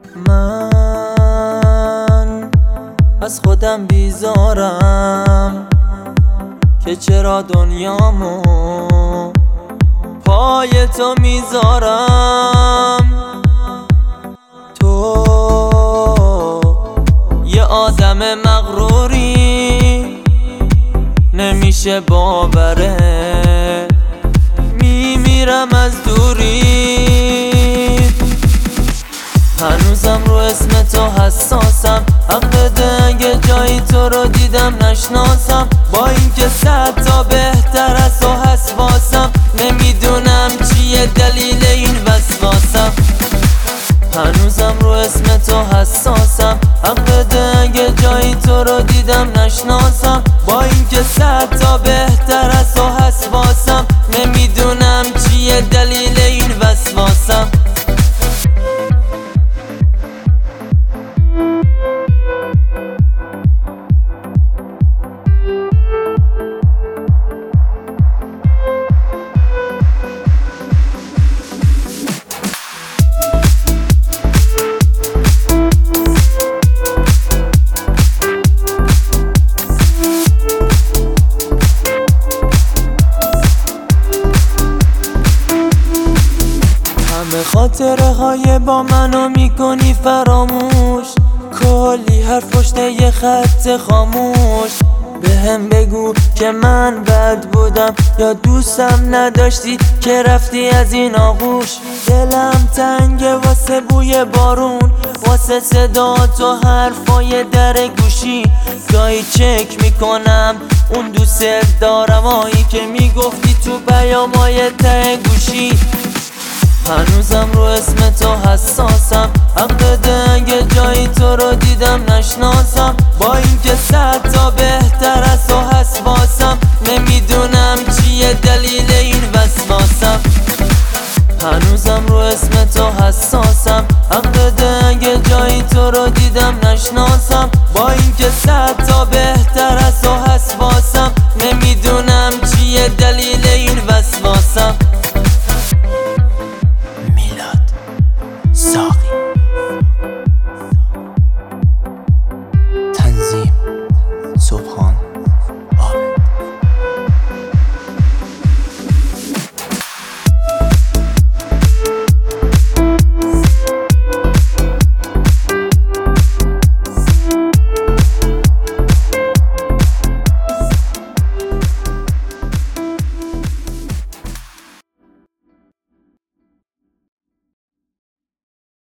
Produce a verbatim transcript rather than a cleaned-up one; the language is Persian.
من از خودم بیزارم که چرا دنیامو پای تو میذارم. تو یه آدم مغروری نمیشه باوره، میمیرم از دوری. هنوزم رو اسم تو حساسم، حق بده اگه جایی تو رو دیدم نشناسم. با اینکه صد تا بهتر از تو حساسم، نمیدونم چیه دلیل این وسواسم. هنوزم رو اسم تو حساسم، حق بده اگه جایی تو رو دیدم نشناسم. با اینکه صد تا بهتر از تو حساسم، نمیدونم چیه دلیل این وسواسم. همه خاطره های با منو میکنی فراموش، کلی حرف پشت یه خط خاموش. به هم بگو که من بد بودم یا دوستم نداشتی که رفتی از این آغوش. دلم تنگه واسه بوی بارون، واسه صدا تو حرفای در گوشی. گاهی چک میکنم اون دوست دارم هایی که میگفتی تو پیامای ته گوشی. هنوزم رو اسم تو حساس